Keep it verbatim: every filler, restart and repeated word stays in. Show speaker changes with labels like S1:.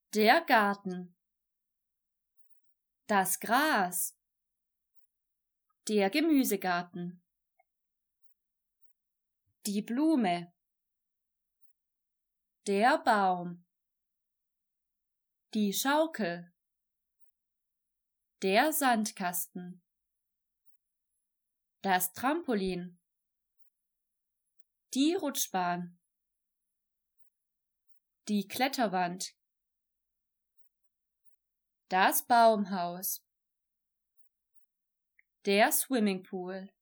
S1: Der Garten. Das Gras. Der Gemüsegarten. Die Blume. Der Baum. Die Schaukel. Der Sandkasten. Das Trampolin. Die Rutschbahn. Die Kletterwand. Das Baumhaus. Der Swimmingpool.